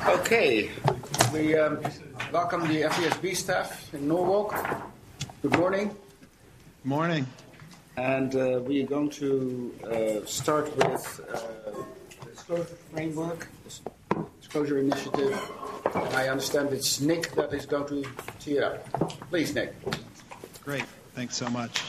Okay, we welcome the FASB staff in Norwalk. Good morning. Morning. And we are going to start with the disclosure framework, disclosure initiative. And I understand it's Nick that is going to tee it up. Please, Nick. Great. Thanks so much.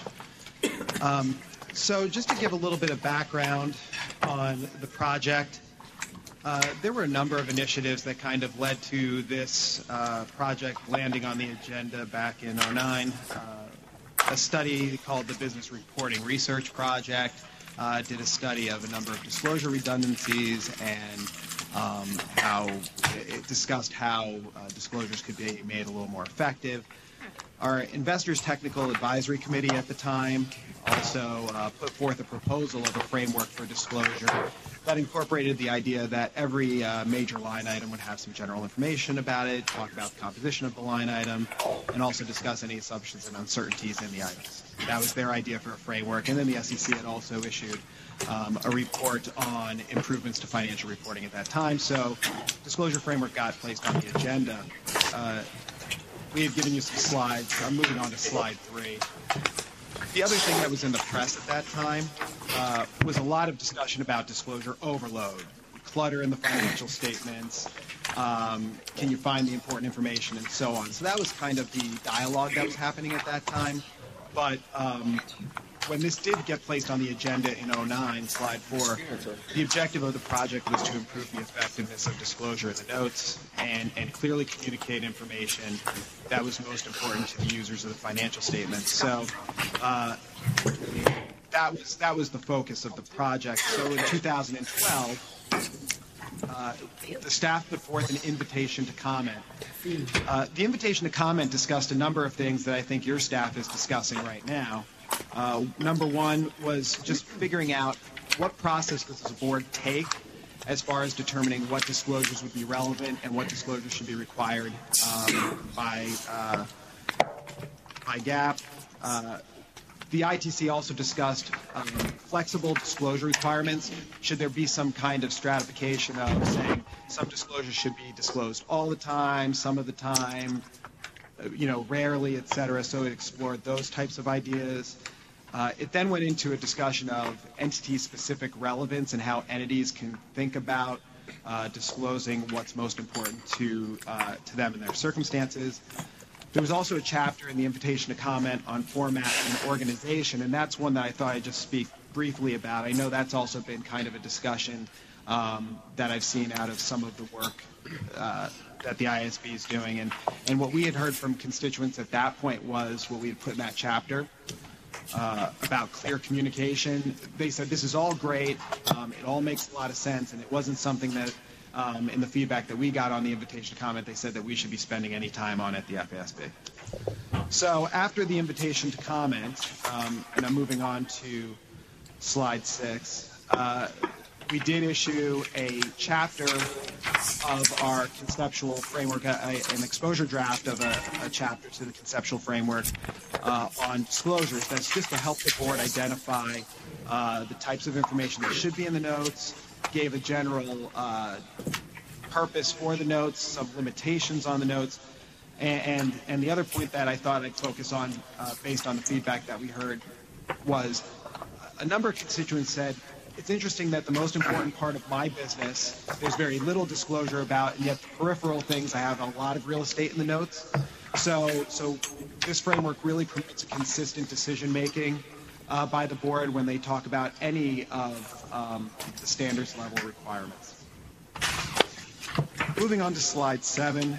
So just to give a little bit of background on the project, there were a number of initiatives that kind of led to this project landing on the agenda back in 2009. A study called the Business Reporting Research Project did a study of a number of disclosure redundancies and how it discussed how disclosures could be made a little more effective. Our Investors Technical Advisory Committee at the time also put forth a proposal of a framework for disclosure that incorporated the idea that every major line item would have some general information about it, talk about the composition of the line item, and also discuss any assumptions and uncertainties in the items. That was their idea for a framework. And then the SEC had also issued a report on improvements to financial reporting at that time. So disclosure framework got placed on the agenda. We had given you some slides. I'm moving on to slide 3. The other thing that was in the press at that time was a lot of discussion about disclosure overload, clutter in the financial statements, can you find the important information, and so on. So that was kind of the dialogue that was happening at that time. But when this did get placed on the agenda in 2009, slide 4, the objective of the project was to improve the effectiveness of disclosure in the notes and clearly communicate information that was most important to the users of the financial statements. So that was the focus of the project. So in 2012, the staff put forth an invitation to comment. The invitation to comment discussed a number of things that I think your staff is discussing right now. Number one was just figuring out what process does the board take as far as determining what disclosures would be relevant and what disclosures should be required by GAAP. The ITC also discussed flexible disclosure requirements. Should there be some kind of stratification of saying some disclosures should be disclosed all the time, some of the time, rarely, et cetera. So it explored those types of ideas. It then went into a discussion of entity-specific relevance and how entities can think about disclosing what's most important to them in their circumstances. There was also a chapter in the invitation to comment on format and organization, and that's one that I thought I'd just speak briefly about. I know that's also been kind of a discussion that I've seen out of some of the work that the ISB is doing. And what we had heard from constituents at that point was what we had put in that chapter about clear communication. They said this is all great, it all makes a lot of sense, and it wasn't something that in the feedback that we got on the invitation to comment, they said that we should be spending any time on at the FASB. So after the invitation to comment, and I'm moving on to slide 6, we did issue a chapter of our conceptual framework, an exposure draft of a chapter to the conceptual framework on disclosures. That's just to help the board identify the types of information that should be in the notes, gave a general purpose for the notes, some limitations on the notes, and the other point that I thought I'd focus on based on the feedback that we heard was a number of constituents said, it's interesting that the most important part of my business there's very little disclosure about, and yet the peripheral things I have a lot of real estate in the notes. So this framework really promotes a consistent decision-making by the board when they talk about any of the standards level requirements. Moving on to slide 7,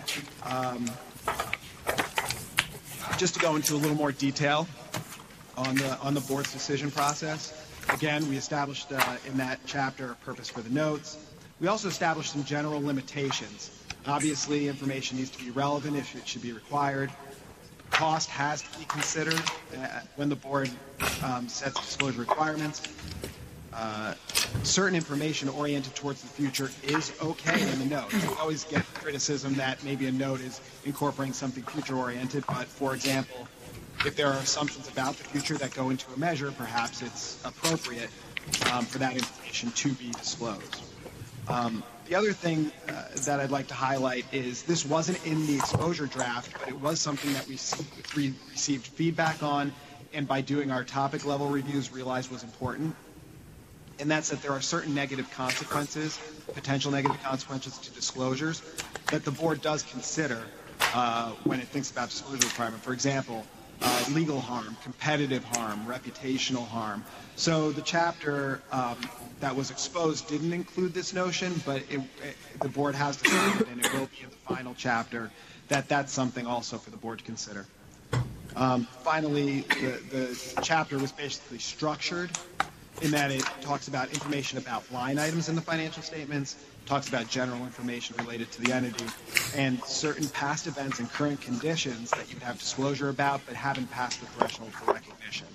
just to go into a little more detail on the board's decision process. Again, we established in that chapter a purpose for the notes. We also established some general limitations. Obviously, information needs to be relevant if it should be required. Cost has to be considered when the board sets disclosure requirements. Certain information oriented towards the future is okay in the note. We always get criticism that maybe a note is incorporating something future-oriented, but for example, if there are assumptions about the future that go into a measure, perhaps it's appropriate for that information to be disclosed. The The other thing that I'd like to highlight is this wasn't in the exposure draft, but it was something that we received feedback on, and by doing our topic level reviews realized was important. And that's that there are certain negative consequences, potential negative consequences to disclosures that the board does consider when it thinks about disclosure requirement. For example, legal harm, competitive harm, reputational harm. So the chapter that was exposed didn't include this notion, but the board has decided, and it will be in the final chapter, that that's something also for the board to consider. Finally, the chapter was basically structured in that it talks about information about line items in the financial statements, talks about general information related to the entity, and certain past events and current conditions that you would have disclosure about but haven't passed the threshold for recognition.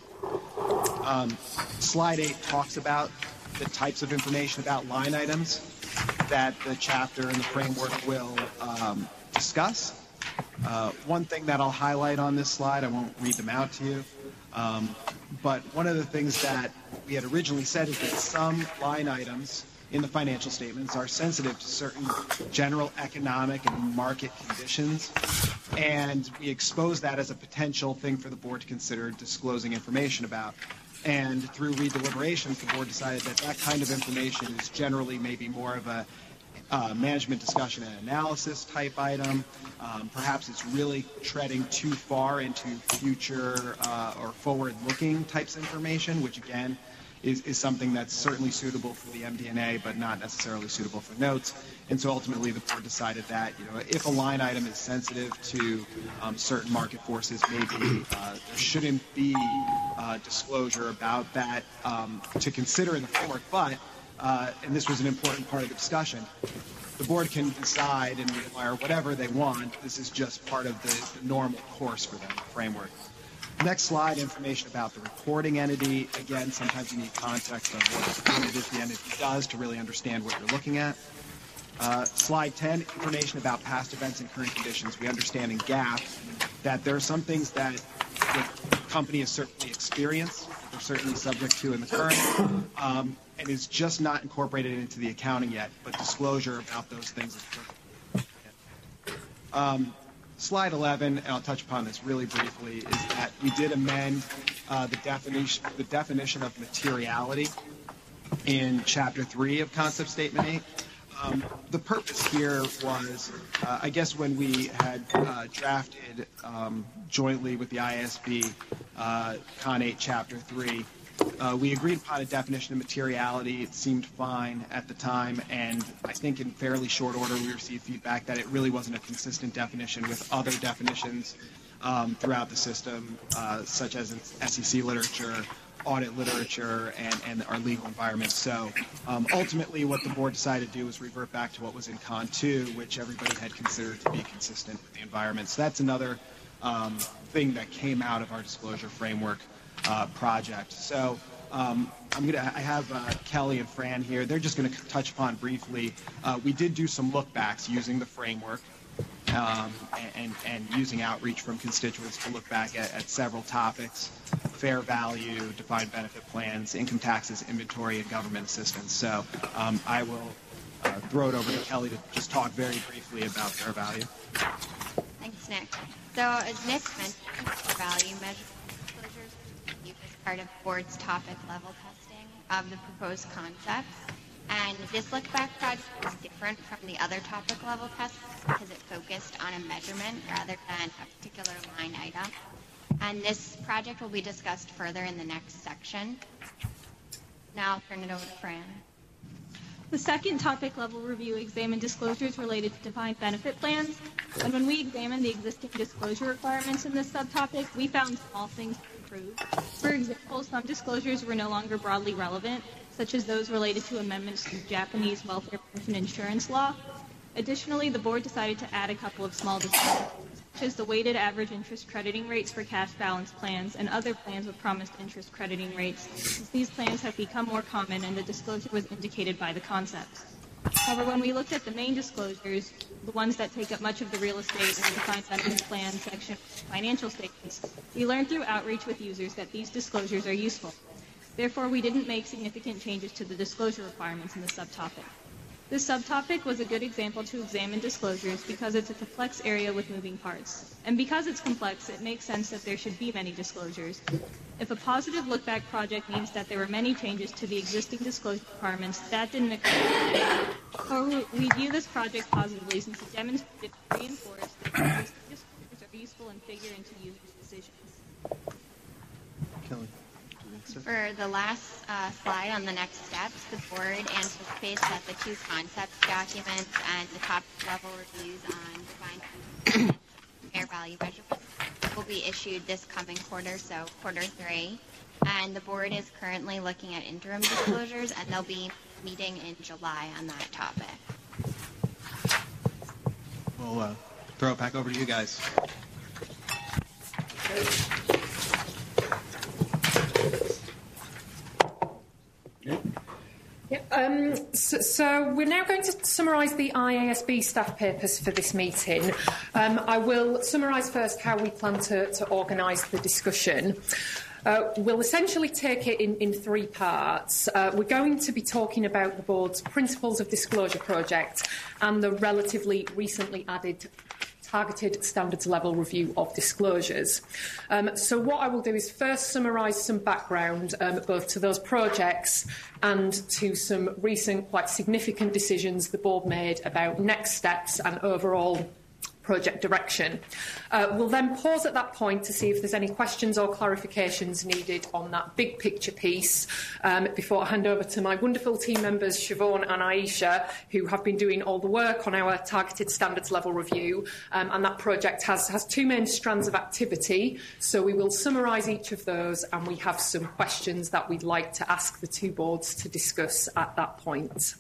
Slide 8 talks about the types of information about line items that the chapter and the framework will discuss. One thing that I'll highlight on this slide, I won't read them out to you, but one of the things that we had originally said is that some line items in the financial statements are sensitive to certain general economic and market conditions, and we expose that as a potential thing for the board to consider disclosing information about. And through redeliberations, the board decided that that kind of information is generally maybe more of a management discussion and analysis type item. Perhaps it's really treading too far into future or forward-looking types of information, which again is something that's certainly suitable for the MD&A, but not necessarily suitable for notes. And so ultimately, the board decided that if a line item is sensitive to certain market forces, maybe there shouldn't be disclosure about that to consider in the framework. But and this was an important part of the discussion, the board can decide and require whatever they want. This is just part of the normal course for them, the framework. Next slide, information about the reporting entity. Again, sometimes you need context of what it is the entity does to really understand what you're looking at. Slide 10, information about past events and current conditions. We understand in GAAP that there are some things that the company has certainly experienced, they're certainly subject to in the current, and is just not incorporated into the accounting yet, but disclosure about those things is critical. Slide 11, and I'll touch upon this really briefly, is that we did amend the definition of materiality in Chapter 3 of Concept Statement 8. The purpose here was, I guess when we had drafted jointly with the IASB Con 8 Chapter 3, we agreed upon a definition of materiality. It seemed fine at the time, and I think in fairly short order we received feedback that it really wasn't a consistent definition with other definitions throughout the system, such as in SEC literature, audit literature, and our legal environment. So ultimately what the board decided to do was revert back to what was in Con 2, which everybody had considered to be consistent with the environment. So that's another thing that came out of our disclosure framework project. So I have Kelly and Fran here. They're just going to touch upon briefly. We did do some look backs using the framework and using outreach from constituents to look back at several topics: fair value, defined benefit plans, income taxes, inventory, and government assistance. So I will throw it over to Kelly to just talk very briefly about fair value. Thanks, Nick. So as Nick mentioned, fair value measures as part of the board's topic level testing of the proposed concepts. And this look back project is different from the other topic level tests because it focused on a measurement rather than a particular line item. And this project will be discussed further in the next section. Now I'll turn it over to Fran. The second topic level review examined disclosures related to defined benefit plans. And when we examined the existing disclosure requirements in this subtopic, we found small things to improve. For example, some disclosures were no longer broadly relevant, such as those related to amendments to Japanese welfare pension insurance law. Additionally, the board decided to add a couple of small disclosures, such as the weighted average interest crediting rates for cash balance plans and other plans with promised interest crediting rates, since these plans have become more common and the disclosure was indicated by the concepts. However, when we looked at the main disclosures, the ones that take up much of the real estate and the defined benefit plan section of financial statements, we learned through outreach with users that these disclosures are useful. Therefore, we didn't make significant changes to the disclosure requirements in the subtopic. This subtopic was a good example to examine disclosures because it's a complex area with moving parts. And because it's complex, it makes sense that there should be many disclosures. If a positive look-back project means that there were many changes to the existing disclosure requirements, that didn't occur. However, we view this project positively since it demonstrated and reinforced that existing disclosures are useful and figure into users' decisions. Kelly. For the last slide on the next steps, the board anticipates that the two concept documents and the top level reviews on defined fair value measurements will be issued this coming quarter, so quarter 3. And the board is currently looking at interim disclosures, and they'll be meeting in July on that topic. We'll throw it back over to you guys. So we're now going to summarise the IASB staff papers for this meeting. I will summarise first how we plan to organise the discussion. We'll essentially take it in 3 parts. We're going to be talking about the board's Principles of Disclosure project and the relatively recently added targeted standards level review of disclosures. So what I will do is first summarise some background both to those projects and to some recent quite significant decisions the board made about next steps and overall project direction. We'll then pause at that point to see if there's any questions or clarifications needed on that big picture piece before I hand over to my wonderful team members, Siobhan and Aisha, who have been doing all the work on our targeted standards level review. And that project has 2 main strands of activity. So we will summarise each of those, and we have some questions that we'd like to ask the 2 boards to discuss at that point.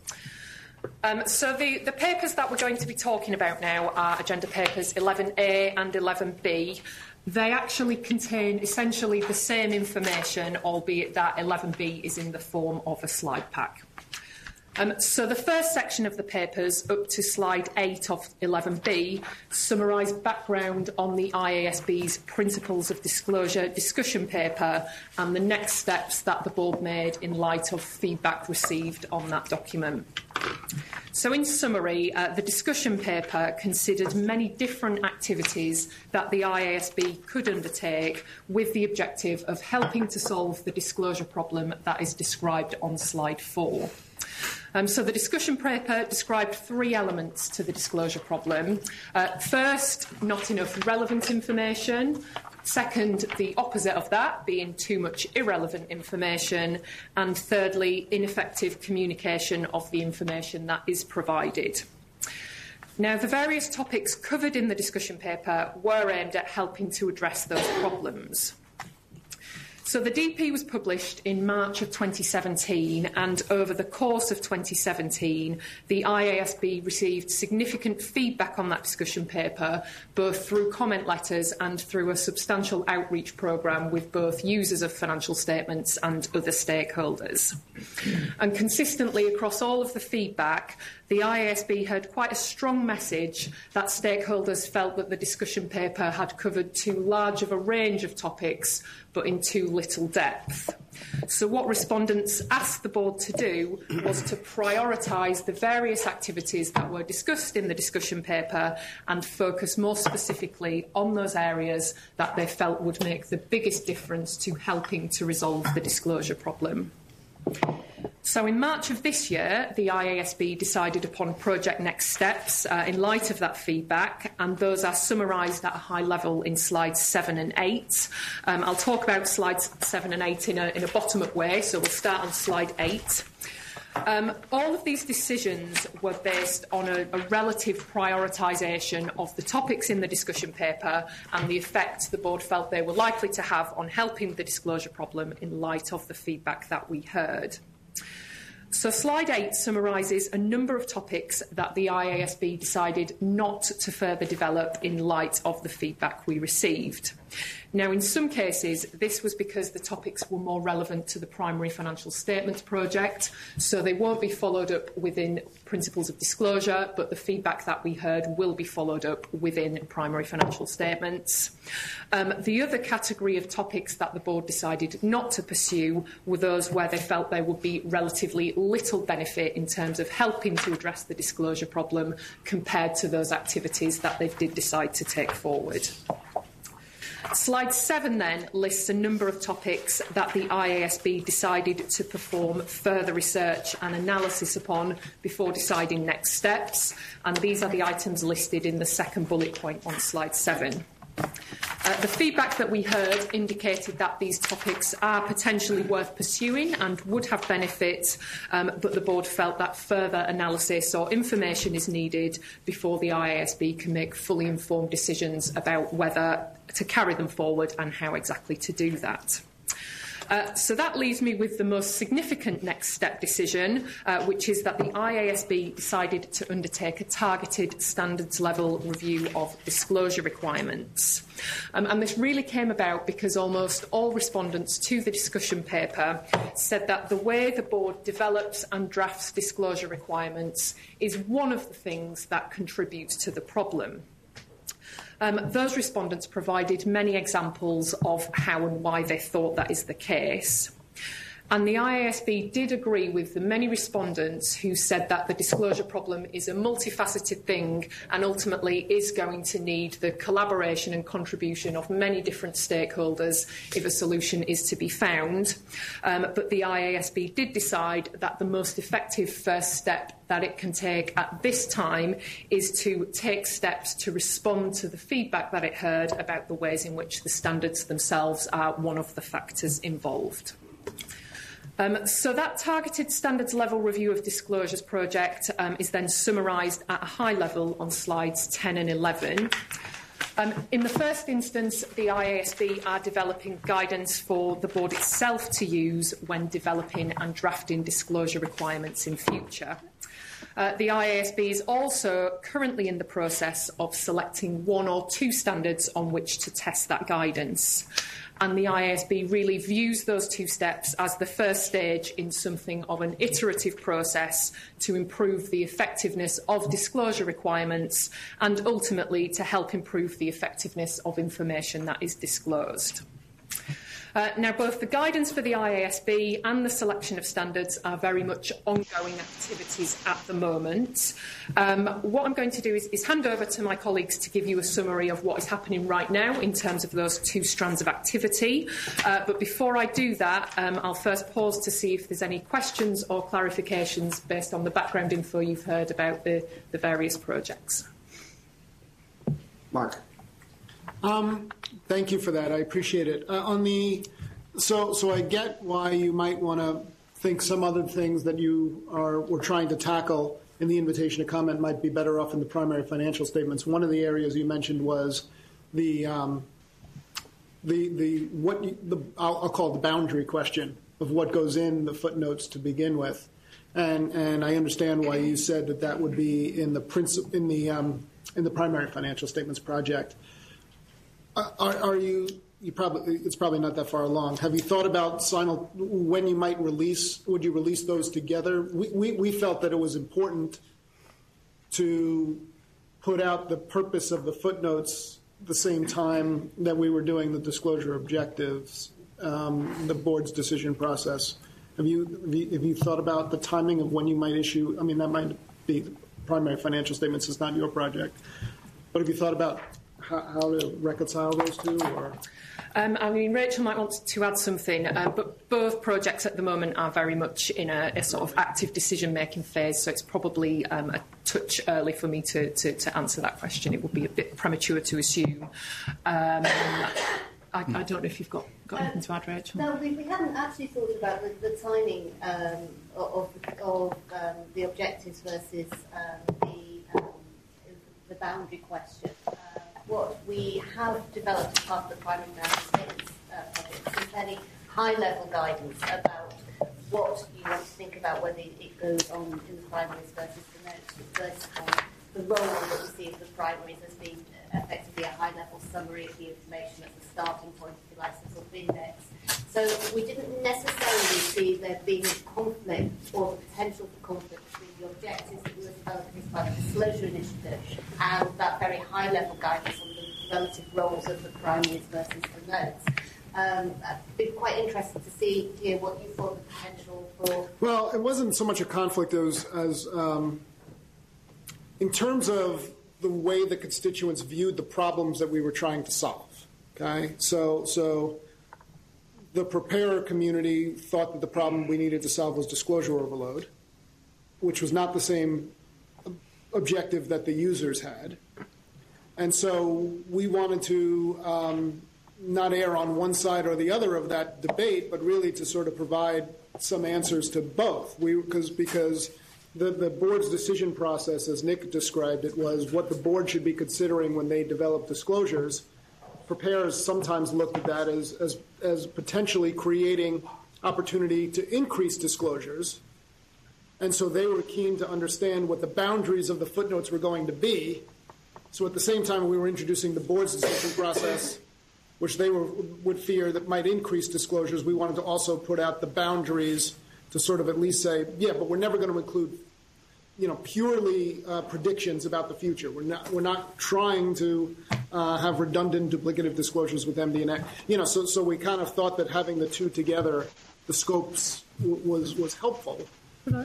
So the papers that we're going to be talking about now are agenda papers 11A and 11B. They actually contain essentially the same information, albeit that 11B is in the form of a slide pack. So the first section of the papers, up to slide 8 of 11B, summarise background on the IASB's Principles of Disclosure discussion paper and the next steps that the board made in light of feedback received on that document. So in summary, the discussion paper considered many different activities that the IASB could undertake with the objective of helping to solve the disclosure problem that is described on slide 4. So the discussion paper described 3 elements to the disclosure problem. First, not enough relevant information. Second, the opposite of that, being too much irrelevant information. And thirdly, ineffective communication of the information that is provided. Now, the various topics covered in the discussion paper were aimed at helping to address those problems. So the DP was published in March of 2017, and over the course of 2017, the IASB received significant feedback on that discussion paper, both through comment letters and through a substantial outreach programme with both users of financial statements and other stakeholders. And consistently across all of the feedback, the IASB heard quite a strong message that stakeholders felt that the discussion paper had covered too large of a range of topics, but in too little depth. So what respondents asked the board to do was to prioritise the various activities that were discussed in the discussion paper and focus more specifically on those areas that they felt would make the biggest difference to helping to resolve the disclosure problem. So in March of this year, the IASB decided upon project next steps in light of that feedback, and those are summarised at a high level in slides 7 and 8. I'll talk about slides 7 and 8 in a bottom-up way, so we'll start on slide 8. All of these decisions were based on a relative prioritisation of the topics in the discussion paper and the effect the board felt they were likely to have on helping the disclosure problem in light of the feedback that we heard. So slide 8 summarises a number of topics that the IASB decided not to further develop in light of the feedback we received. Now, in some cases, this was because the topics were more relevant to the primary financial statements project, so they won't be followed up within principles of disclosure, but the feedback that we heard will be followed up within primary financial statements. The other category of topics that the board decided not to pursue were those where they felt there would be relatively little benefit in terms of helping to address the disclosure problem compared to those activities that they did decide to take forward. Slide 7 then lists a number of topics that the IASB decided to perform further research and analysis upon before deciding next steps, and these are the items listed in the second bullet point on slide 7. The feedback that we heard indicated that these topics are potentially worth pursuing and would have benefits, but the board felt that further analysis or information is needed before the IASB can make fully informed decisions about whether to carry them forward and how exactly to do that. So that leaves me with the most significant next step decision, which is that the IASB decided to undertake a targeted standards level review of disclosure requirements. And this really came about because almost all respondents to the discussion paper said that the way the board develops and drafts disclosure requirements is one of the things that contributes to the problem. Those respondents provided many examples of how and why they thought that is the case. And the IASB did agree with the many respondents who said that the disclosure problem is a multifaceted thing and ultimately is going to need the collaboration and contribution of many different stakeholders if a solution is to be found. But the IASB did decide that the most effective first step that it can take at this time is to take steps to respond to the feedback that it heard about the ways in which the standards themselves are one of the factors involved. So that targeted standards level review of disclosures project is then summarised at a high level on slides 10 and 11. In the first instance, the IASB are developing guidance for the board itself to use when developing and drafting disclosure requirements in future. The IASB is also currently in the process of selecting 1 or 2 standards on which to test that guidance. And the IASB really views those 2 steps as the first stage in something of an iterative process to improve the effectiveness of disclosure requirements and ultimately to help improve the effectiveness of information that is disclosed. Now, both the guidance for the IASB and the selection of standards are very much ongoing activities at the moment. What I'm going to do is hand over to my colleagues to give you a summary of what is happening right now in terms of those 2 strands of activity. But before I do that, I'll first pause to see if there's any questions or clarifications based on the background info you've heard about the various projects. Mark. Thank you for that. I appreciate it. So I get why you might want to think some other things that were trying to tackle in the invitation to comment might be better off in the primary financial statements. One of the areas you mentioned was I'll call it the boundary question of what goes in the footnotes to begin with, and I understand why you said that would be in the primary financial statements project. It's probably not that far along. Have you thought about when you might would you release those together? We felt that it was important to put out the purpose of the footnotes the same time that we were doing the disclosure objectives, the board's decision process. Have you thought about the timing of when you might issue? I mean, that might be primary financial statements. It's not your project. But have you thought about how to reconcile those 2? Or? I mean, Rachel might want to add something, but both projects at the moment are very much in a sort of active decision-making phase, so it's probably a touch early for me to answer that question. It would be a bit premature to assume. I don't know if you've got anything to add, Rachel. No, we hadn't actually thought about the timing of the objectives versus the boundary question. What we have developed as part of the primary financial statements project is fairly high-level guidance about what you want to think about, whether it goes on in the primaries versus the notes, versus the role that we see of the primaries as being effectively be a high-level summary of the information as a starting point, if you like, some sort of index. So we didn't necessarily see there being a conflict or the potential for conflict between the objectives that we were developing as part of the disclosure initiative and that very high-level guidance on the relative roles of the primaries versus the notes. I'd be quite interested to hear what you thought the potential for. Well, it wasn't so much a conflict as in terms of the way the constituents viewed the problems that we were trying to solve. Okay, so the preparer community thought that the problem we needed to solve was disclosure overload, which was not the same objective that the users had, and so we wanted to not err on one side or the other of that debate, but really to sort of provide some answers to both. Because the board's decision process, as Nick described it, was what the board should be considering when they develop disclosures. Preparers sometimes looked at that as potentially creating opportunity to increase disclosures. And so they were keen to understand what the boundaries of the footnotes were going to be. So at the same time we were introducing the board's decision process, which they would fear that might increase disclosures, we wanted to also put out the boundaries to sort of at least say, yeah, but we're never going to include, purely predictions about the future. We're not trying to have redundant, duplicative disclosures with MD&A. So we kind of thought that having the two together, the scopes was helpful. There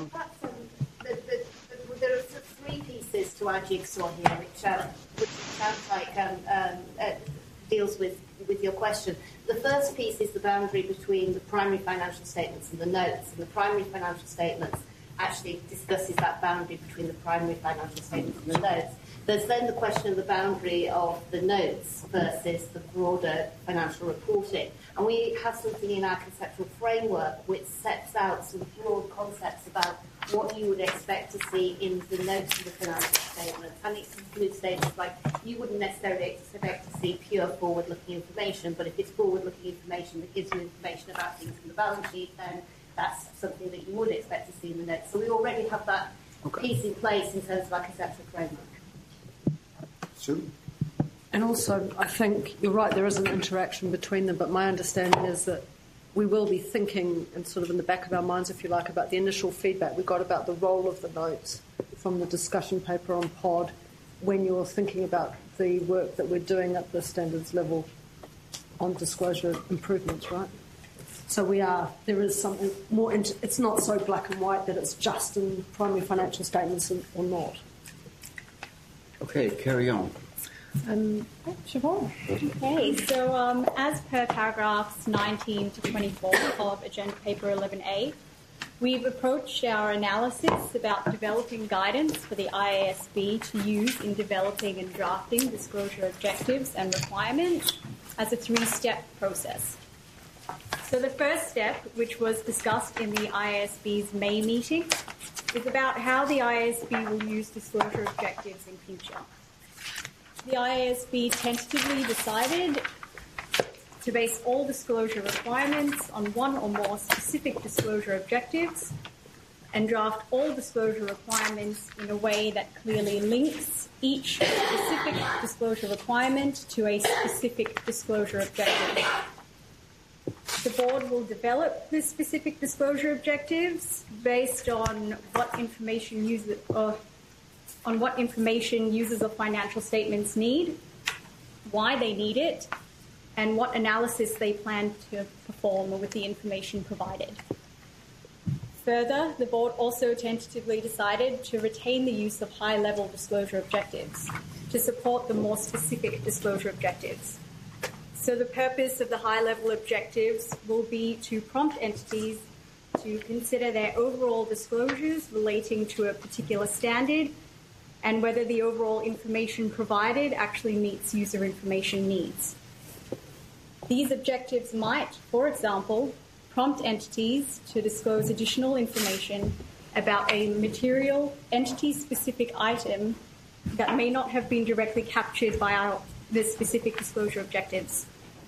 are three pieces to our jigsaw here, which sounds like deals with your question. The first piece is the boundary between the primary financial statements and the notes. And the primary financial statements actually discusses that boundary between the primary financial statements and the notes. There's then the question of the boundary of the notes versus the broader financial reporting. And we have something in our conceptual framework which sets out some broad concepts about what you would expect to see in the notes of the financial statements. And it includes statements like you wouldn't necessarily expect to see pure forward-looking information, but if it's forward-looking information that gives you information about things in the balance sheet, then that's something that you would expect to see in the notes. So we already have that piece in place in terms of our conceptual framework. Sue? And also, I think you're right, there is an interaction between them, but my understanding is that we will be thinking, and sort of in the back of our minds, if you like, about the initial feedback we got about the role of the notes from the discussion paper on POD when you're thinking about the work that we're doing at the standards level on disclosure improvements, right? So there is something more, it's not so black and white that it's just in primary financial statements or not. Okay, carry on. Siobhan. Okay, so as per paragraphs 19 to 24 of Agenda Paper 11A, we've approached our analysis about developing guidance for the IASB to use in developing and drafting disclosure objectives and requirements as a three-step process. So the first step, which was discussed in the IASB's May meeting, is about how the IASB will use disclosure objectives in future. The IASB tentatively decided to base all disclosure requirements on one or more specific disclosure objectives and draft all disclosure requirements in a way that clearly links each specific disclosure requirement to a specific disclosure objective. The board will develop the specific disclosure objectives based on what information users of financial statements need, why they need it, and what analysis they plan to perform with the information provided. Further, the board also tentatively decided to retain the use of high-level disclosure objectives to support the more specific disclosure objectives. So the purpose of the high-level objectives will be to prompt entities to consider their overall disclosures relating to a particular standard and whether the overall information provided actually meets user information needs. These objectives might, for example, prompt entities to disclose additional information about a material, entity-specific item that may not have been directly captured by the specific disclosure objectives.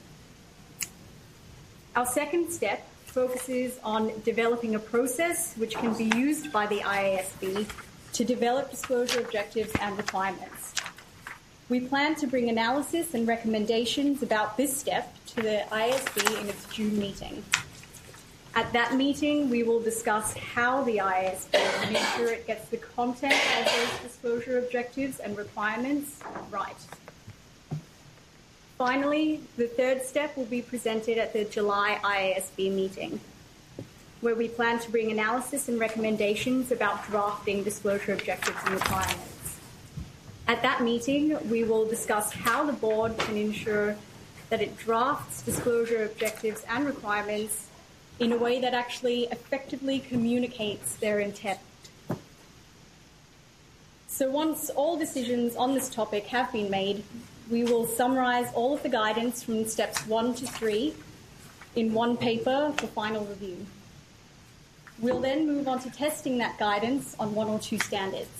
Our second step focuses on developing a process which can be used by the IASB to develop disclosure objectives and requirements. We plan to bring analysis and recommendations about this step to the IASB in its June meeting. At that meeting, we will discuss how the IASB will ensure it gets the content of those disclosure objectives and requirements right. Finally, the third step will be presented at the July IASB meeting, where we plan to bring analysis and recommendations about drafting disclosure objectives and requirements. At that meeting, we will discuss how the board can ensure that it drafts disclosure objectives and requirements in a way that actually effectively communicates their intent. So once all decisions on this topic have been made, we will summarise all of the guidance from steps 1 to 3 in one paper for final review. We'll then move on to testing that guidance on 1 or 2 standards.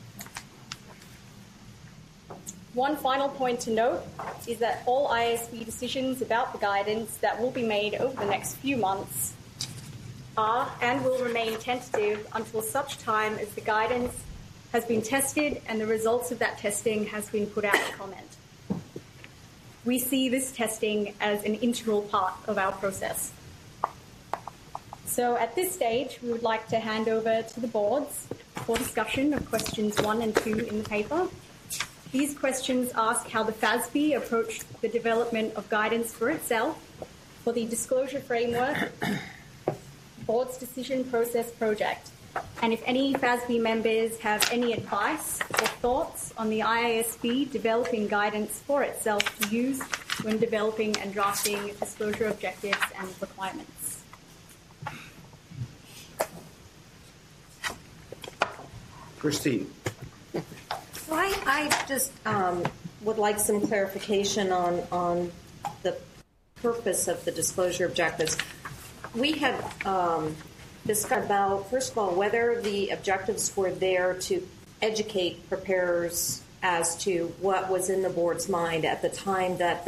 One final point to note is that all IASB decisions about the guidance that will be made over the next few months are and will remain tentative until such time as the guidance has been tested and the results of that testing has been put out for comment. We see this testing as an integral part of our process. So at this stage, we would like to hand over to the boards for discussion of questions 1 and 2 in the paper. These questions ask how the FASB approached the development of guidance for itself for the disclosure framework board's decision process project, and if any FASB members have any advice or thoughts on the IASB developing guidance for itself to use when developing and drafting disclosure objectives and requirements. Christine. So I just would like some clarification on the purpose of the disclosure objectives. We had discussed about, first of all, whether the objectives were there to educate preparers as to what was in the board's mind at the time that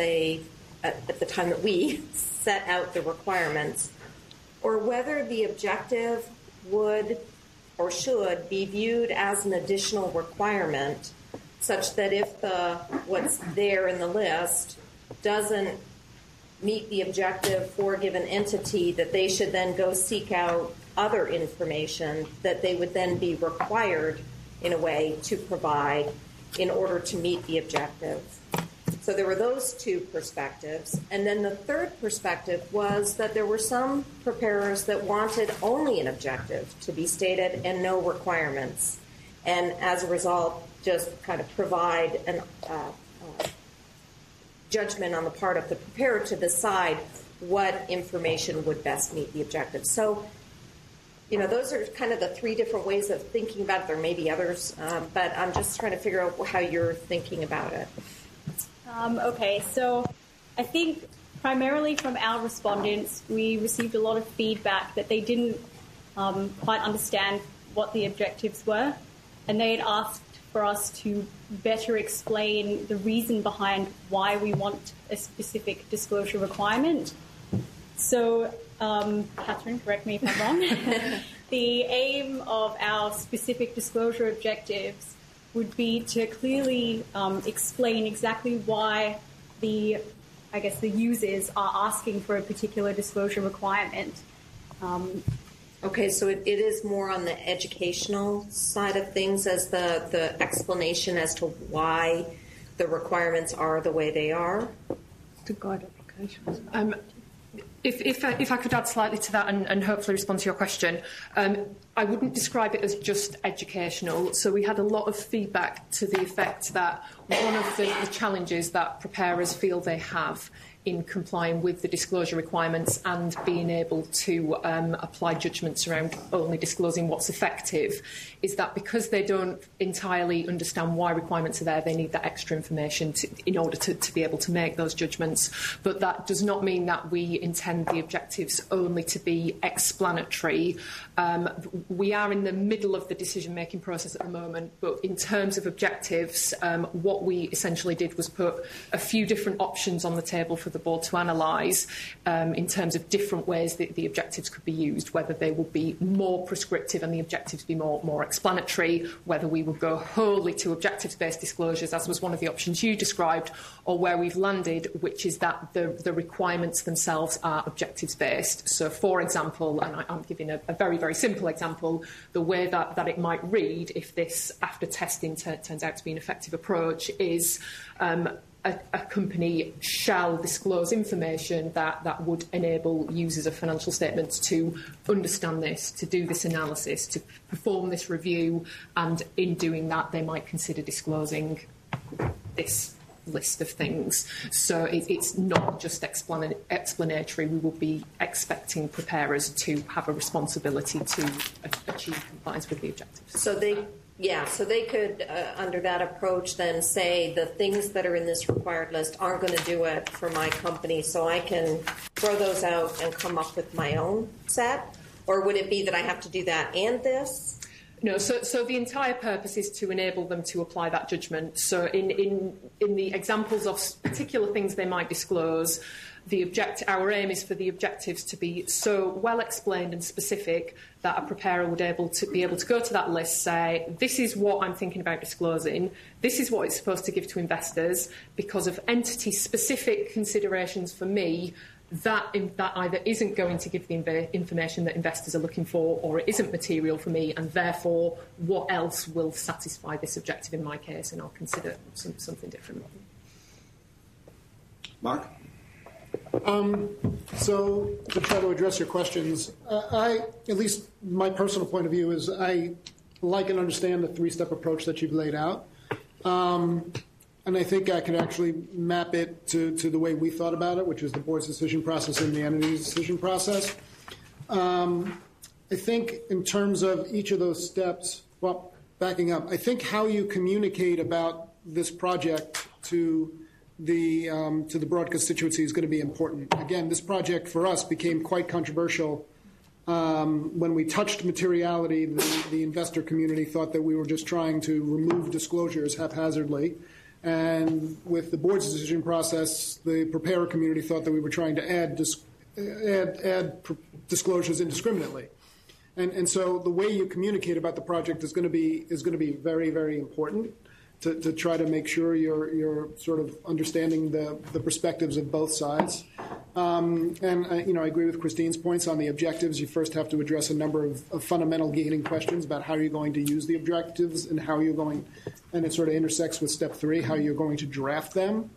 we set out the requirements, or whether the objective would or should be viewed as an additional requirement, such that if what's there in the list doesn't meet the objective for a given entity, that they should then go seek out other information that they would then be required, in a way, to provide in order to meet the objective. So there were those two perspectives. And then the third perspective was that there were some preparers that wanted only an objective to be stated and no requirements. And as a result, just kind of provide an judgment on the part of the preparer to decide what information would best meet the objective. So, those are kind of the 3 different ways of thinking about it. There may be others, but I'm just trying to figure out how you're thinking about it. Okay, so I think primarily from our respondents, we received a lot of feedback that they didn't quite understand what the objectives were, and they had asked for us to better explain the reason behind why we want a specific disclosure requirement. So, Catherine, correct me if I'm wrong, the aim of our specific disclosure objectives would be to clearly explain exactly why the users are asking for a particular disclosure requirement. Okay, so it is more on the educational side of things as the explanation as to why the requirements are the way they are? To guide applications. If I could add slightly to that and hopefully respond to your question, I wouldn't describe it as just educational. So we had a lot of feedback to the effect that one of the challenges that preparers feel they have in complying with the disclosure requirements and being able to apply judgments around only disclosing what's effective is that because they don't entirely understand why requirements are there, they need that extra information in order to be able to make those judgments. But that does not mean that we intend intend the objectives only to be explanatory. We are in the middle of the decision-making process at the moment, but in terms of objectives, what we essentially did was put a few different options on the table for the board to analyse in terms of different ways that the objectives could be used, whether they would be more prescriptive and the objectives be more explanatory, whether we would go wholly to objectives-based disclosures, as was one of the options you described, or where we've landed, which is that the requirements themselves are objectives-based. So, for example, and I'm giving a very, very simple example, the way that it might read, if this, after testing, turns out to be an effective approach, is a company shall disclose information that would enable users of financial statements to understand this, to do this analysis, to perform this review, and in doing that they might consider disclosing this list of things. So it's not just explanatory. We will be expecting preparers to have a responsibility to achieve compliance with the objectives. So they could, under that approach, then say the things that are in this required list aren't going to do it for my company, so I can throw those out and come up with my own set? Or would it be that I have to do that and this? No, so the entire purpose is to enable them to apply that judgment. So in the examples of particular things they might disclose, our aim is for the objectives to be so well explained and specific that a preparer would be able to go to that list, say, this is what I'm thinking about disclosing, this is what it's supposed to give to investors, because of entity-specific considerations for me, that either isn't going to give the information that investors are looking for, or it isn't material for me, and therefore what else will satisfy this objective in my case, and I'll consider something different. Mark? So to try to address your questions, at least my personal point of view is I like and understand the three-step approach that you've laid out. And I think I can actually map it to the way we thought about it, which is the board's decision process and the entity's decision process. I think in terms of each of those steps, well, backing up, I think how you communicate about this project to the broad constituency is going to be important. Again, this project for us became quite controversial. When we touched materiality, the investor community thought that we were just trying to remove disclosures haphazardly. And with the board's decision process, the preparer community thought that we were trying to add disclosures indiscriminately. And so the way you communicate about the project is going to be very, very important to try to make sure you're sort of understanding the perspectives of both sides. And I agree with Christine's points on the objectives. You first have to address a number of fundamental gating questions about how you're going to use the objectives and how you're going, and it sort of intersects with step 3, how you're going to draft them.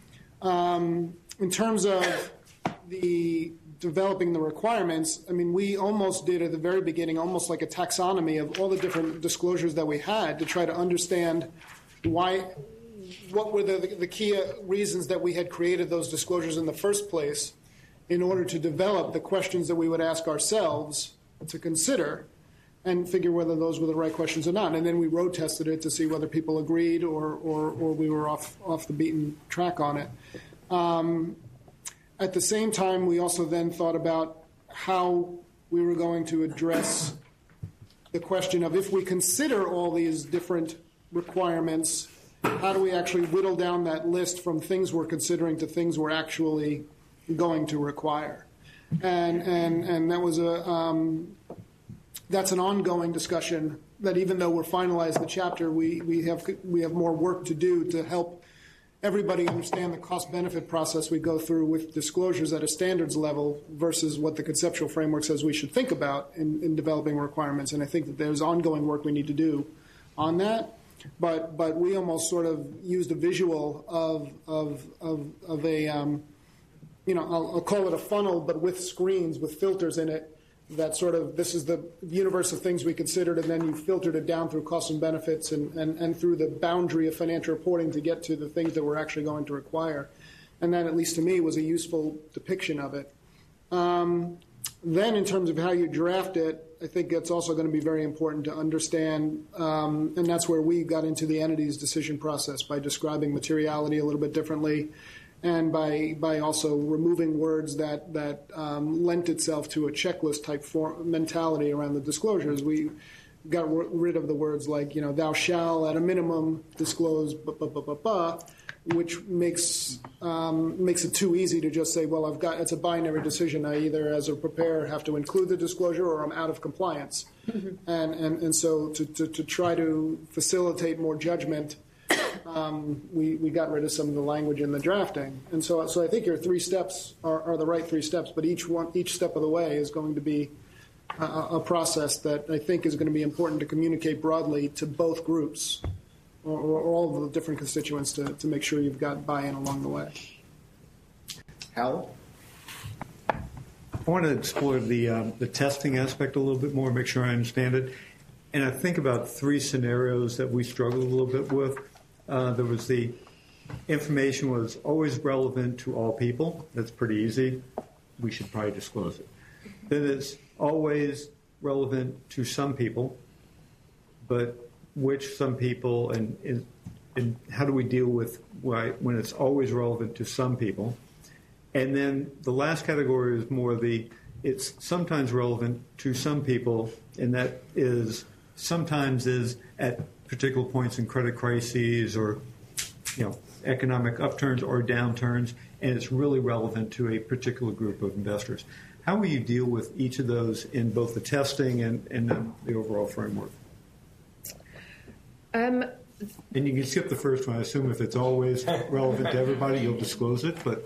In terms of the developing the requirements, I mean, we almost did at the very beginning almost like a taxonomy of all the different disclosures that we had to try to understand what were the key reasons that we had created those disclosures in the first place in order to develop the questions that we would ask ourselves to consider and figure whether those were the right questions or not. And then we road tested it to see whether people agreed or we were off the beaten track on it. At the same time, we also then thought about how we were going to address the question of if we consider all these different requirements, how do we actually whittle down that list from things we're considering to things we're actually going to require? And that was that's an ongoing discussion that even though we're finalized the chapter, we have more work to do to help everybody understand the cost-benefit process we go through with disclosures at a standards level versus what the conceptual framework says we should think about in developing requirements. And I think that there's ongoing work we need to do on that. But we almost sort of used a visual of a I'll call it a funnel, but with screens with filters in it. That sort of this is the universe of things we considered, and then you filtered it down through costs and benefits and through the boundary of financial reporting to get to the things that we're actually going to require. And that, at least to me, was a useful depiction of it. Then in terms of how you draft it, I think it's also going to be very important to understand, and that's where we got into the entity's decision process by describing materiality a little bit differently and by also removing words that lent itself to a checklist type mentality around the disclosures, we got rid of the words like, thou shall at a minimum disclose which makes it too easy to just say, well, it's a binary decision. I either, as a preparer, have to include the disclosure or I'm out of compliance. Mm-hmm. And so to try to facilitate more judgment, we got rid of some of the language in the drafting. And so I think your 3 steps are the right 3 steps, but each step of the way is going to be a process that I think is going to be important to communicate broadly to both groups or all of the different constituents to make sure you've got buy-in along the way. Hal? I want to explore the testing aspect a little bit more, make sure I understand it. And I think about 3 scenarios that we struggled a little bit with. There was the information was always relevant to all people. That's pretty easy. We should probably disclose it. Then it's always relevant to some people, but which some people, and how do we deal with when it's always relevant to some people? And then the last category is more it's sometimes relevant to some people, and that is sometimes is at particular points in credit crises or economic upturns or downturns, and it's really relevant to a particular group of investors. How will you deal with each of those in both the testing and the overall framework? And you can skip the first one. I assume if it's always relevant to everybody, you'll disclose it. But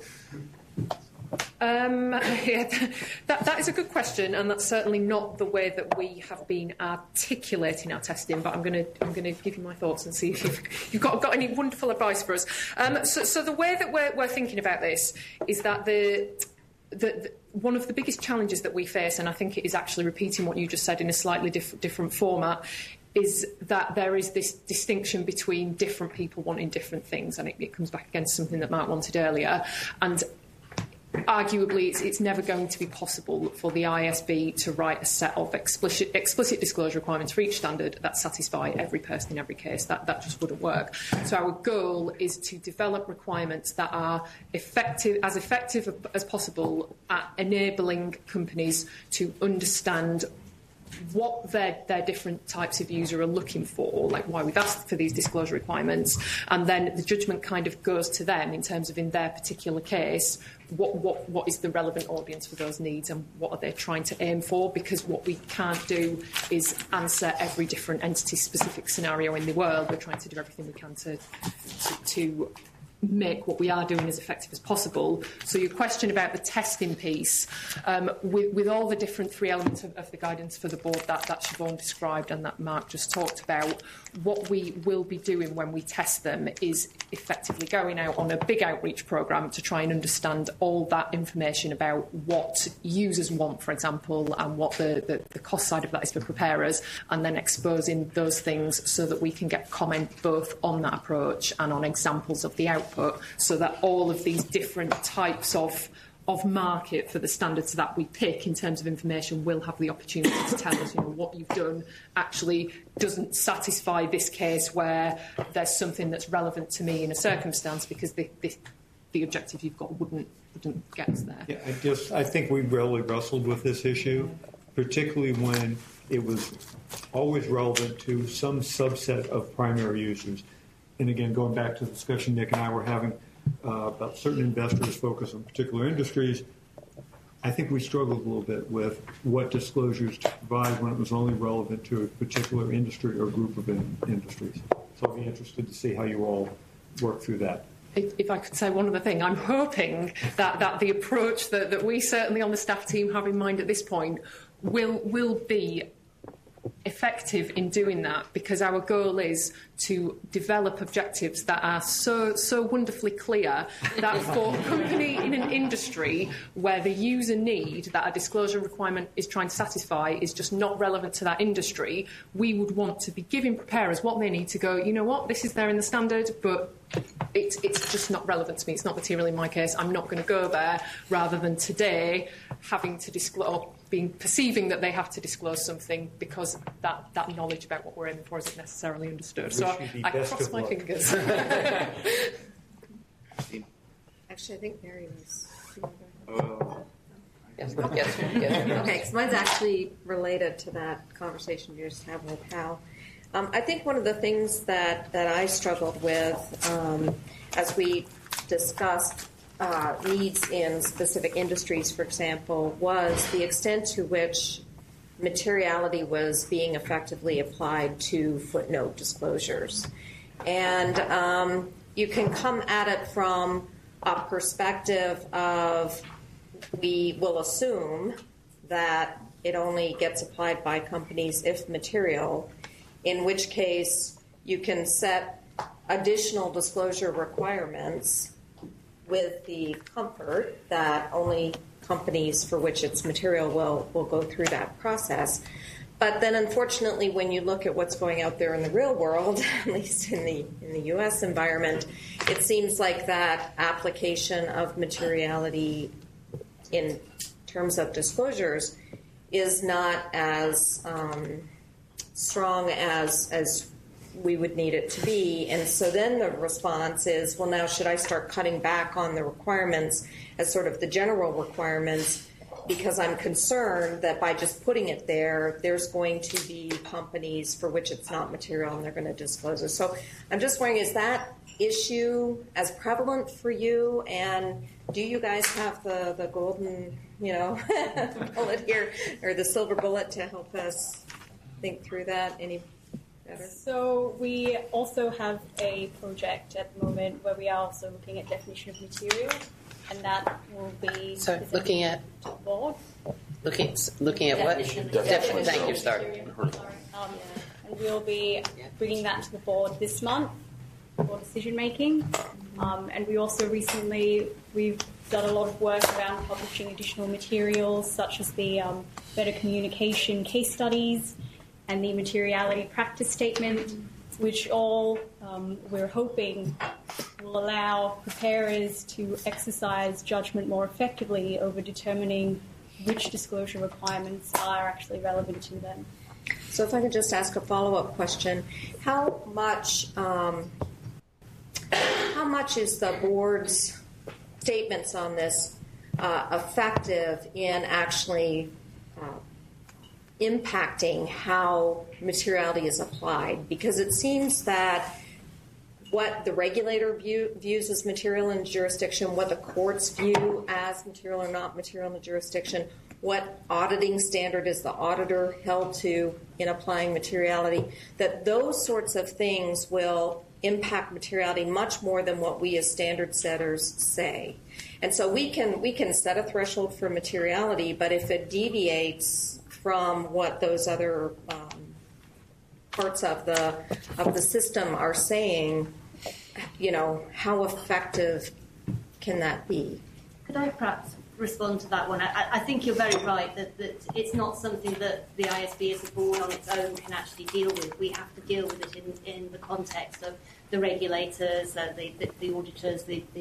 that is a good question, and that's certainly not the way that we have been articulating our testing. But I'm going to give you my thoughts and see if you've got any wonderful advice for us. So the way that we're thinking about this is that the one of the biggest challenges that we face, and I think it is actually repeating what you just said in a slightly different format, is that there is this distinction between different people wanting different things, and it comes back against something that Mark wanted earlier. And arguably, it's never going to be possible for the IASB to write a set of explicit disclosure requirements for each standard that satisfy every person in every case. That just wouldn't work. So our goal is to develop requirements that are effective as possible at enabling companies to understand what their different types of user are looking for, like why we've asked for these disclosure requirements, and then the judgment kind of goes to them in terms of, in their particular case, what is the relevant audience for those needs and what are they trying to aim for, because what we can't do is answer every different entity-specific scenario in the world. We're trying to do everything we can to make what we are doing as effective as possible. So your question about the testing piece, with all the different 3 elements of the guidance for the board that Siobhan described and that Mark just talked about, what we will be doing when we test them is effectively going out on a big outreach programme to try and understand all that information about what users want, for example, and what the cost side of that is for preparers, and then exposing those things so that we can get comment both on that approach and on examples of the output, so that all of these different types of market for the standards that we pick in terms of information will have the opportunity to tell us, what you've done actually doesn't satisfy this case where there's something that's relevant to me in a circumstance, because the objective you've got wouldn't get us there. Yeah, I think we really wrestled with this issue, particularly when it was always relevant to some subset of primary users. And again, going back to the discussion Nick and I were having about certain investors focused on particular industries, I think we struggled a little bit with what disclosures to provide when it was only relevant to a particular industry or group of industries. So I'll be interested to see how you all work through that. If I could say one other thing, I'm hoping that the approach that we certainly on the staff team have in mind at this point will be effective in doing that, because our goal is to develop objectives that are so wonderfully clear that for a company in an industry where the user need that a disclosure requirement is trying to satisfy is just not relevant to that industry, we would want to be giving preparers what they need to go, you know what, this is there in the standard, but it's just not relevant to me, it's not material in my case, I'm not going to go there, rather than today having to disclose, perceiving that they have to disclose something because that knowledge about what we're aiming for isn't necessarily understood. So I cross my fingers. Actually, Actually, I think Mary was. Yes. Okay, because mine's actually related to that conversation you just had with Hal. I think one of the things that I struggled with as we discussed needs in specific industries, for example, was the extent to which materiality was being effectively applied to footnote disclosures. And you can come at it from a perspective of we will assume that it only gets applied by companies if material, in which case you can set additional disclosure requirements with the comfort that only companies for which it's material will go through that process. But then, unfortunately, when you look at what's going out there in the real world, at least in the U.S. environment, it seems like that application of materiality in terms of disclosures is not as strong as we would need it to be. And so then the response is, well, now should I start cutting back on the requirements as sort of the general requirements, because I'm concerned that by just putting it there, there's going to be companies for which it's not material and they're going to disclose it. So I'm just wondering, is that issue as prevalent for you? And do you guys have the golden, bullet here, or the silver bullet to help us think through that any better? So we also have a project at the moment where we are also looking at definition of material, and that will be looking at to the board. Looking at what? Definition. Thank you. Sorry. And we'll be bringing that to the board this month for decision making. And we also we've done a lot of work around publishing additional materials, such as the better communication case studies and the materiality practice statement, which all we're hoping will allow preparers to exercise judgment more effectively over determining which disclosure requirements are actually relevant to them. So if I could just ask a follow-up question, how much is the board's statements on this effective in actually impacting how materiality is applied? Because it seems that what the regulator views as material in jurisdiction, what the courts view as material or not material in the jurisdiction, what auditing standard is the auditor held to in applying materiality, that those sorts of things will impact materiality much more than what we as standard setters say. And so we can set a threshold for materiality, but if it deviates from what those other parts of the system are saying, how effective can that be? Could I perhaps respond to that one? I think you're very right that it's not something that the ISB as a board on its own can actually deal with. We have to deal with it in the context of the regulators, the auditors,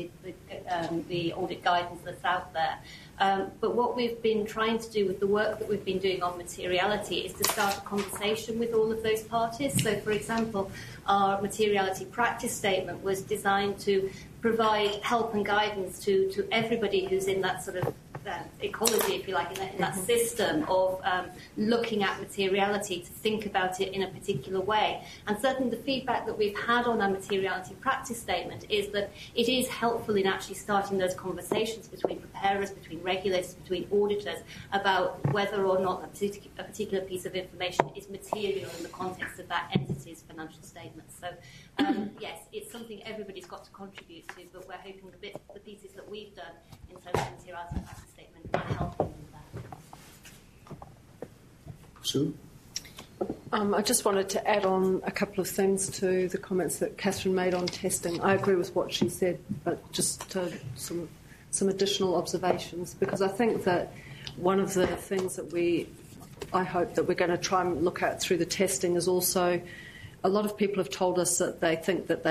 the audit guidance that's out there. But what we've been trying to do with the work that we've been doing on materiality is to start a conversation with all of those parties. So, for example, our materiality practice statement was designed to provide help and guidance to everybody who's in that sort of ecology, if you like, in that system of looking at materiality, to think about it in a particular way. And certainly the feedback that we've had on our materiality practice statement is that it is helpful in actually starting those conversations between preparers, between regulators, between auditors, about whether or not a particular piece of information is material in the context of that entity's financial statements. So, yes, it's something everybody's got to contribute to, but we're hoping the pieces that we've done in terms of materiality practice statement are helping with that. Sue? I just wanted to add on a couple of things to the comments that Catherine made on testing. I agree with what she said, but just some additional observations, because I think that one of the things that I hope that we're going to try and look at through the testing is also, a lot of people have told us that they think that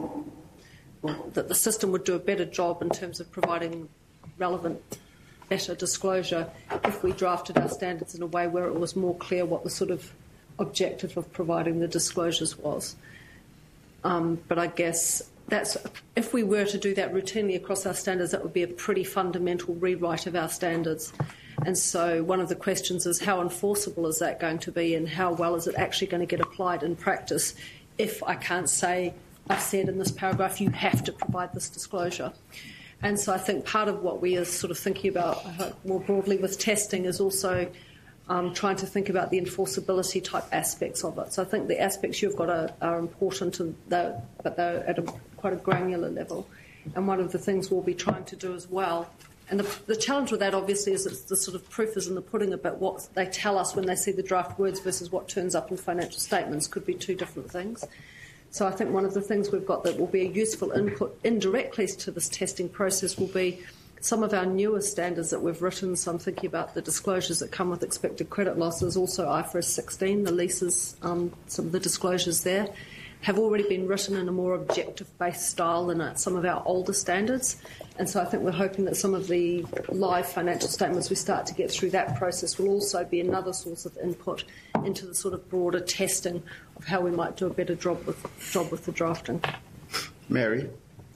that the system would do a better job in terms of providing relevant, better disclosure if we drafted our standards in a way where it was more clear what the sort of objective of providing the disclosures was. But I guess if we were to do that routinely across our standards, that would be a pretty fundamental rewrite of our standards. And so one of the questions is how enforceable is that going to be, and how well is it actually going to get applied in practice if I can't say, I've said in this paragraph, you have to provide this disclosure. And so I think part of what we are sort of thinking about more broadly with testing is also trying to think about the enforceability type aspects of it. So I think the aspects you've got are important, but they're at quite a granular level. And one of the things we'll be trying to do as well, and the challenge with that obviously is it's the sort of proof is in the pudding a bit. What they tell us when they see the draft words versus what turns up in financial statements could be two different things. So I think one of the things we've got that will be a useful input indirectly to this testing process will be some of our newer standards that we've written. So I'm thinking about the disclosures that come with expected credit losses, also IFRS 16, the leases, some of the disclosures there have already been written in a more objective-based style than some of our older standards. And so I think we're hoping that some of the live financial statements we start to get through that process will also be another source of input into the sort of broader testing of how we might do a better job with the drafting. Mary?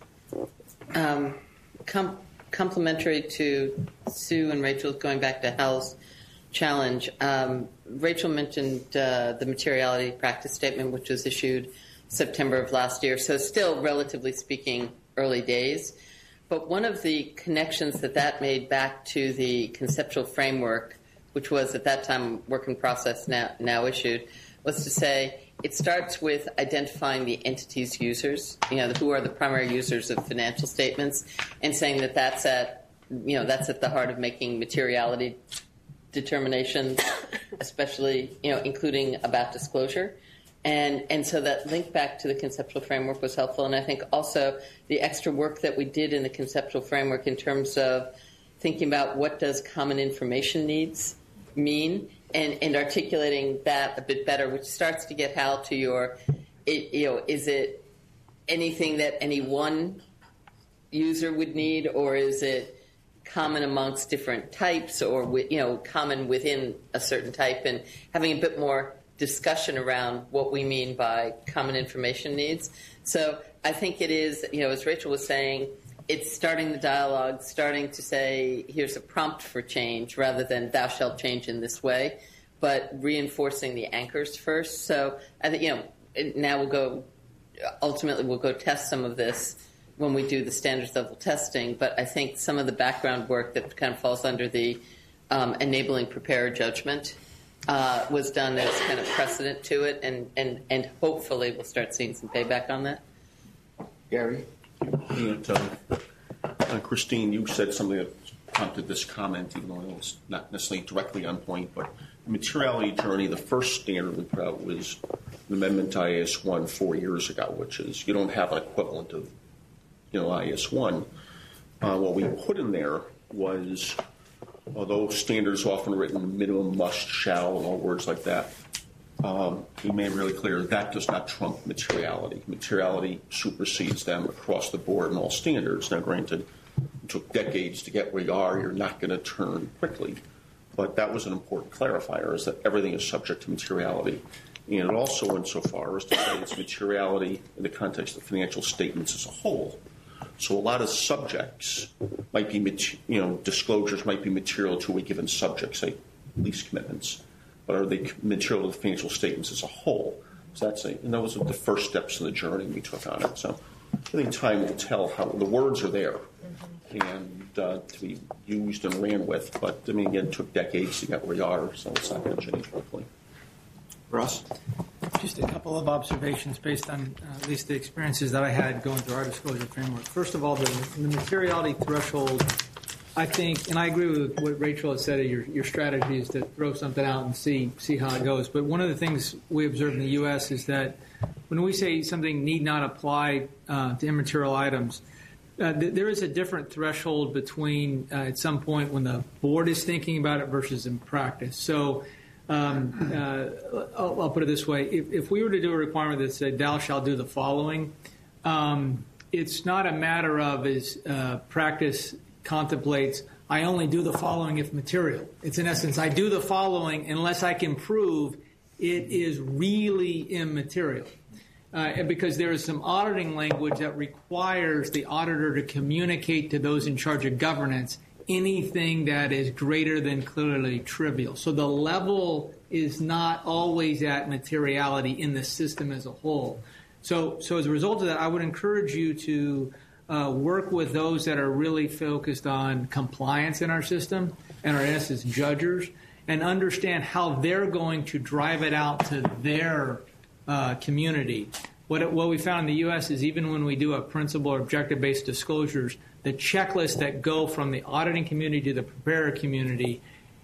Complementary to Sue and Rachel's going back to Hal's challenge, Rachel mentioned the materiality practice statement, which was issued September of last year, so still, relatively speaking, early days. But one of the connections that made back to the conceptual framework, which was at that time work in process, now issued, was to say it starts with identifying the entity's users, who are the primary users of financial statements, and saying that's at the heart of making materiality determinations, especially, including about disclosure. And so that link back to the conceptual framework was helpful. And I think also the extra work that we did in the conceptual framework in terms of thinking about what does common information needs mean and articulating that a bit better, which starts to get Hal to your, is it anything that any one user would need, or is it common amongst different types, or common within a certain type, and having a bit more discussion around what we mean by common information needs. So I think it is, as Rachel was saying, it's starting the dialogue, starting to say, here's a prompt for change rather than thou shalt change in this way, but reinforcing the anchors first. So I think, now ultimately we'll go test some of this when we do the standards level testing, but I think some of the background work that kind of falls under the enabling preparer judgment was done as kind of precedent to it, and hopefully we'll start seeing some payback on that. Gary? Christine, you said something that prompted this comment, even though it was not necessarily directly on point, but the materiality journey, the first standard we put out was an amendment to IAS 1 4 years ago, which is you don't have an equivalent of IAS 1. What we put in there was, although standards are often written minimum, must, shall, and all words like that, we made it really clear that does not trump materiality. Materiality supersedes them across the board in all standards. Now, granted, it took decades to get where you are. You're not going to turn quickly. But that was an important clarifier, is that everything is subject to materiality. And it also went so far as to say it's materiality in the context of financial statements as a whole. So a lot of subjects might be, disclosures might be material to a given subject, say lease commitments, but are they material to the financial statements as a whole? So and those are the first steps in the journey we took on it. So I think time will tell how the words are there and to be used and ran with. But again, it took decades to get where you are, so it's not going to change quickly. Ross? Just a couple of observations based on at least the experiences that I had going through our disclosure framework. First of all, the materiality threshold, I think, and I agree with what Rachel has said, your strategy is to throw something out and see how it goes. But one of the things we observe in the U.S. is that when we say something need not apply to immaterial items, there is a different threshold between at some point when the board is thinking about it versus in practice. So I'll put it this way. If we were to do a requirement that said, thou shalt do the following, it's not a matter of, as practice contemplates, I only do the following if material. It's in essence, I do the following unless I can prove it is really immaterial. because there is some auditing language that requires the auditor to communicate to those in charge of governance anything that is greater than clearly trivial. So the level is not always at materiality in the system as a whole. So as a result of that, I would encourage you to work with those that are really focused on compliance in our system and are, in essence, judges, and understand how they're going to drive it out to their community. What we found in the U.S. is even when we do a principle or objective-based disclosures, the checklists that go from the auditing community to the preparer community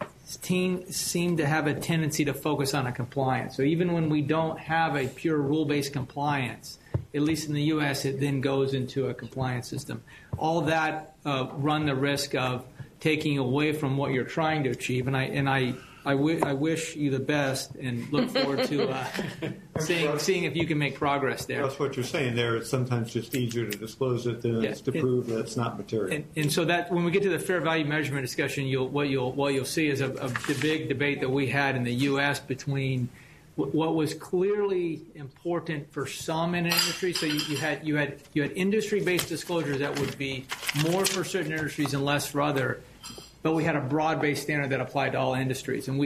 seem to have a tendency to focus on a compliance. So even when we don't have a pure rule-based compliance, at least in the U.S., it then goes into a compliance system. All that run the risk of taking away from what you're trying to achieve, and I wish you the best and look forward to seeing if you can make progress there. That's what you're saying there. It's sometimes just easier to disclose it than it is to prove that it's not material. And so that when we get to the fair value measurement discussion, what you'll see is a big debate that we had in the U.S. between what was clearly important for some in an industry. So you had industry-based disclosures that would be more for certain industries and less for other. But we had a broad-based standard that applied to all industries, and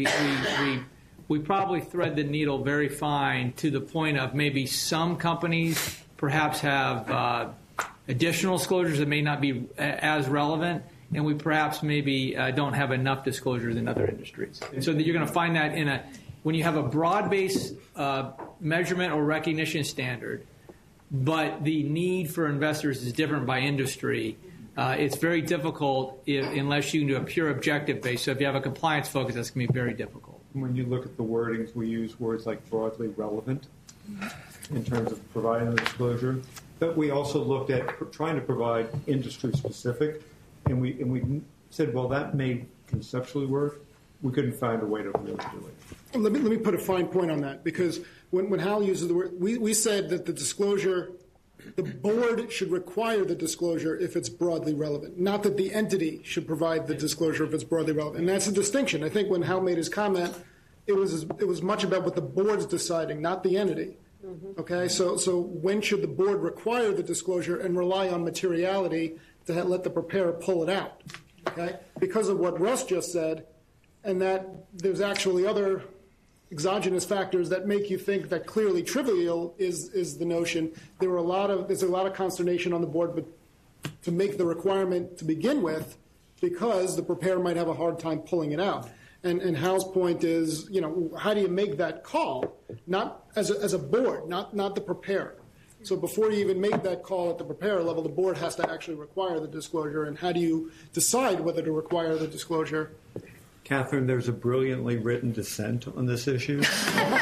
we probably thread the needle very fine to the point of maybe some companies perhaps have additional disclosures that may not be as relevant, and we perhaps maybe don't have enough disclosures in other industries. And so that you're going to find that when you have a broad-based measurement or recognition standard, but the need for investors is different by industry. It's very difficult unless you can do a pure objective base. So if you have a compliance focus, that's going to be very difficult. When you look at the wordings, we use words like broadly relevant in terms of providing the disclosure. But we also looked at trying to provide industry specific, and we said, well, that may conceptually work. We couldn't find a way to really do it. Let me put a fine point on that, because when Hal uses the word, we said that the disclosure. The board should require the disclosure if it's broadly relevant, not that the entity should provide the disclosure if it's broadly relevant. And that's a distinction. I think when Hal made his comment, it was much about what the board's deciding, not the entity. Mm-hmm. Okay, so when should the board require the disclosure and rely on materiality to let the preparer pull it out? Okay, because of what Russ just said, and that there's actually other exogenous factors that make you think that clearly trivial is the notion. There's a lot of consternation on the board to make the requirement to begin with, because the preparer might have a hard time pulling it out. And Hal's point is, how do you make that call? Not as a board, not the preparer. So before you even make that call at the preparer level, the board has to actually require the disclosure. And how do you decide whether to require the disclosure? Catherine, there's a brilliantly written dissent on this issue. Is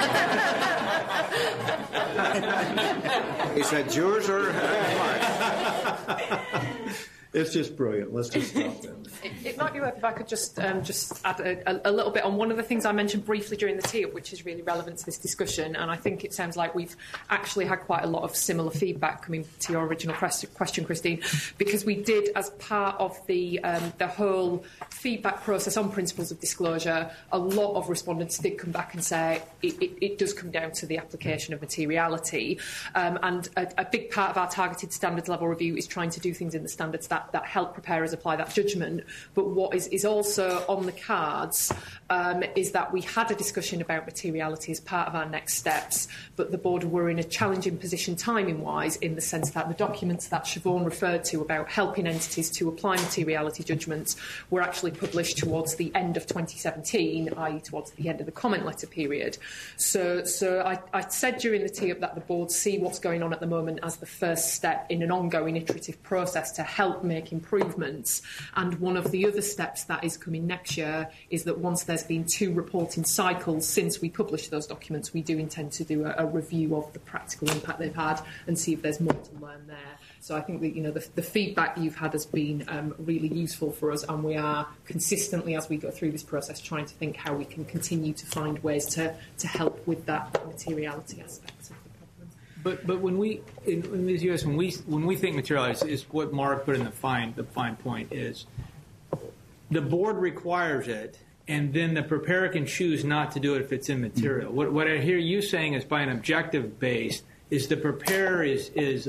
that yours or mine? It's just brilliant. Let's just stop there. It might be worth if I could just add a little bit on one of the things I mentioned briefly during the tee-up, which is really relevant to this discussion. And I think it sounds like we've actually had quite a lot of similar feedback coming to your original question, Christine, because we did, as part of the whole feedback process on principles of disclosure, a lot of respondents did come back and say it does come down to the application of materiality. And a big part of our targeted standards level review is trying to do things in the standards that help preparers apply that judgment. But what is also on the cards is that we had a discussion about materiality as part of our next steps, but the board were in a challenging position timing-wise, in the sense that the documents that Siobhan referred to about helping entities to apply materiality judgments were actually published towards the end of 2017, i.e. towards the end of the comment letter period. So I said during the tee-up that the board see what's going on at the moment as the first step in an ongoing iterative process to help make improvements. And one of the other steps that is coming next year is that once there's been 2 reporting cycles since we published those documents, we do intend to do a review of the practical impact they've had and see if there's more to learn there. So I think that the feedback you've had has been really useful for us, and we are consistently, as we go through this process, trying to think how we can continue to find ways to help with that materiality aspect of the problem. But when we in the U.S. when we think materiality is what Mark put in the fine point is the board requires it, and then the preparer can choose not to do it if it's immaterial. What I hear you saying is by an objective base, is the preparer is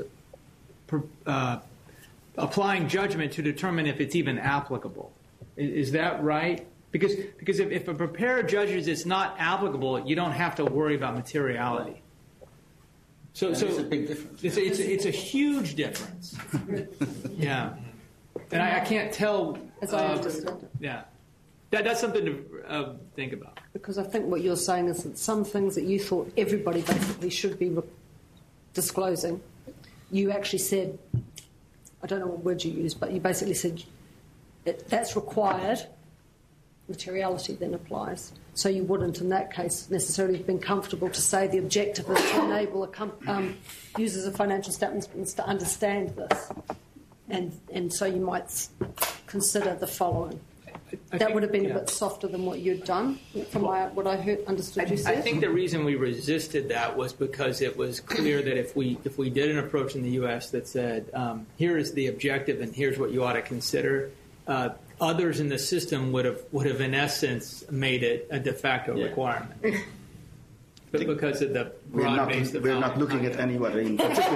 applying judgment to determine if it's even applicable. Is that right? Because if a preparer judges it's not applicable, you don't have to worry about materiality. So it's a big difference. It's a huge difference. Yeah, and I can't tell. As I understand it. Yeah, that's something to think about. Because I think what you're saying is that some things that you thought everybody basically should be disclosing, you actually said, I don't know what word you used, but you basically said that's required. Materiality then applies. So you wouldn't, in that case, necessarily have been comfortable to say the objective is to enable users of financial statements to understand this. And so you might consider the following. That would have been a bit softer than what you'd done, from what I understood you say. I think the reason we resisted that was because it was clear that if we did an approach in the U.S. that said, here is the objective and here's what you ought to consider, others in the system would have in essence made it a de facto requirement. But because of the broad base of we're not looking at anywhere in particular.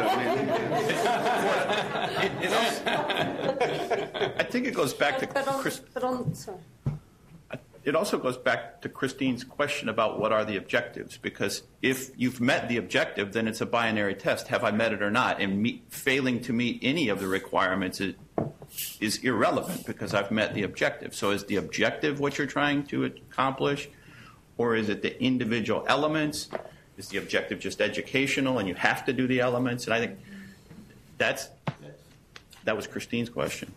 I think it goes back to It also goes back to Christine's question about what are the objectives, because if you've met the objective, then it's a binary test. Have I met it or not? And failing to meet any of the requirements is irrelevant because I've met the objective. So is the objective what you're trying to accomplish, or is it the individual elements? Is the objective just educational and you have to do the elements? And I think that was Christine's question.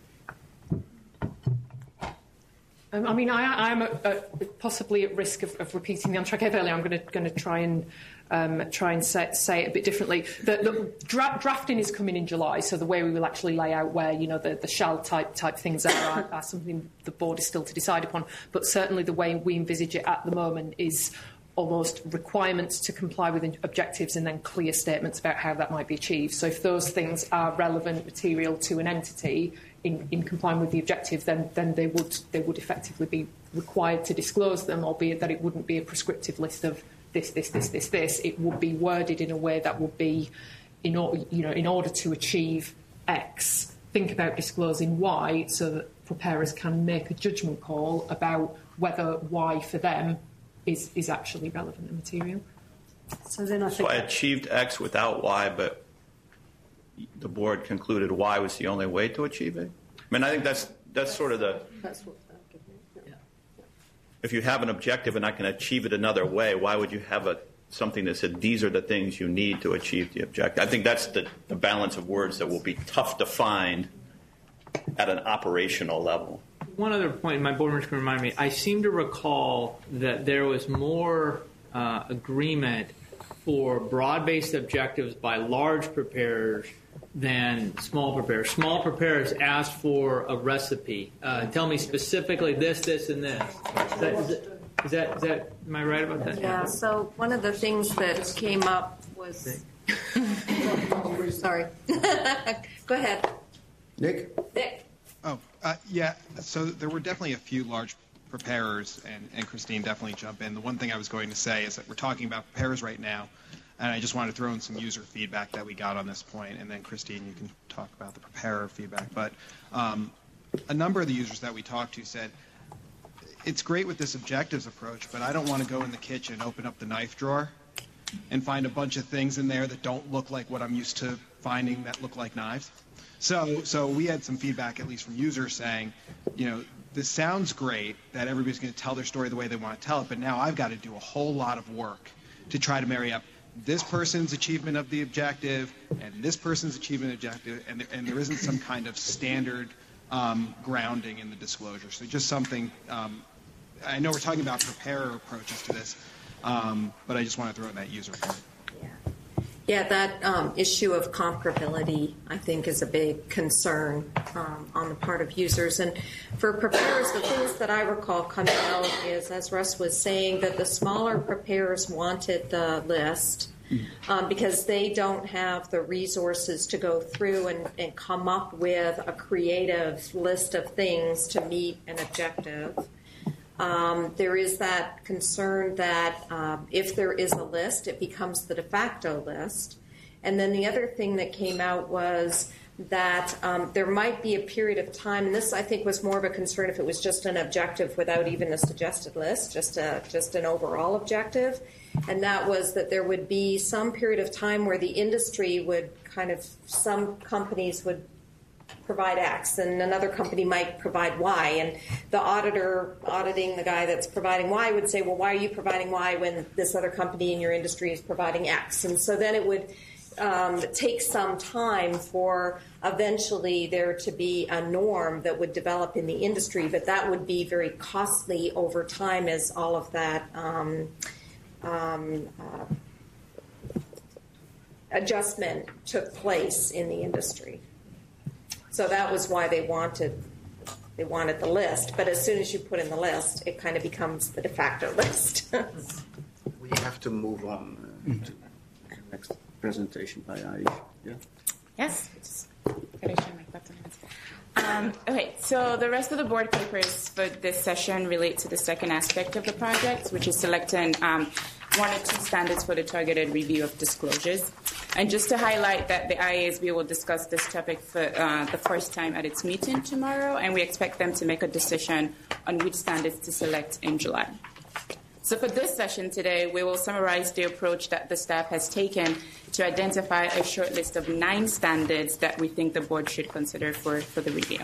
I mean, I'm possibly at risk of repeating the answer I gave earlier. I'm going to try and say it a bit differently. The drafting is coming in July, so the way we will actually lay out where the shall type things are something the board is still to decide upon. But certainly the way we envisage it at the moment is almost requirements to comply with objectives and then clear statements about how that might be achieved. So if those things are relevant material to an entity in complying with the objectives, then they would effectively be required to disclose them, albeit that it wouldn't be a prescriptive list of this. It would be worded in a way that would be, in order to achieve X, think about disclosing Y, so that preparers can make a judgment call about whether Y for them is actually relevant and material. So then I think I achieved X without Y, but the board concluded Y was the only way to achieve it. I mean, I think that's sort of the. That's what If you have an objective and I can achieve it another way, why would you have something that said these are the things you need to achieve the objective? I think that's the balance of words that will be tough to find at an operational level. One other point, my board members can remind me, I seem to recall that there was more agreement for broad-based objectives by large preparers than small preparers. Small preparers asked for a recipe. Tell me specifically this, and this. Is that am I right about that? Yeah, so one of the things that came up was... Sorry. Go ahead. Nick? Yeah, so there were definitely a few large preparers, and Christine definitely jumped in. The one thing I was going to say is that we're talking about preparers right now, and I just wanted to throw in some user feedback that we got on this point, and then Christine, you can talk about the preparer feedback. But a number of the users that we talked to said, it's great with this objectives approach, but I don't want to go in the kitchen, open up the knife drawer, and find a bunch of things in there that don't look like what I'm used to finding that look like knives. So we had some feedback, at least from users, saying, this sounds great that everybody's going to tell their story the way they want to tell it, but now I've got to do a whole lot of work to try to marry up this person's achievement of the objective and this person's achievement objective, and there isn't some kind of standard grounding in the disclosure. So just something, I know we're talking about preparer approaches to this, but I just want to throw in that user point. Yeah, that issue of comparability, I think, is a big concern on the part of users. And for preparers, the things that I recall coming out is, as Russ was saying, that the smaller preparers wanted the list because they don't have the resources to go through and come up with a creative list of things to meet an objective. There is that concern that if there is a list, it becomes the de facto list. And then the other thing that came out was that there might be a period of time, and this I think was more of a concern if it was just an objective without even a suggested list, just an overall objective, and that was that there would be some period of time where the industry would some companies would provide X and another company might provide Y, and the auditor auditing the guy that's providing Y would say, well, why are you providing Y when this other company in your industry is providing X? And so then it would take some time for eventually there to be a norm that would develop in the industry, but that would be very costly over time as all of that adjustment took place in the industry. So that was why they wanted the list. But as soon as you put in the list, it kind of becomes the de facto list. We have to move on to the next presentation by Aish. Yeah. Yes. Okay, so the rest of the board papers for this session relate to the second aspect of the project, which is selecting one or two standards for the targeted review of disclosures. And just to highlight that the IASB will discuss this topic for the first time at its meeting tomorrow, and we expect them to make a decision on which standards to select in July. So for this session today, we will summarize the approach that the staff has taken to identify a short list of 9 standards that we think the board should consider for the review.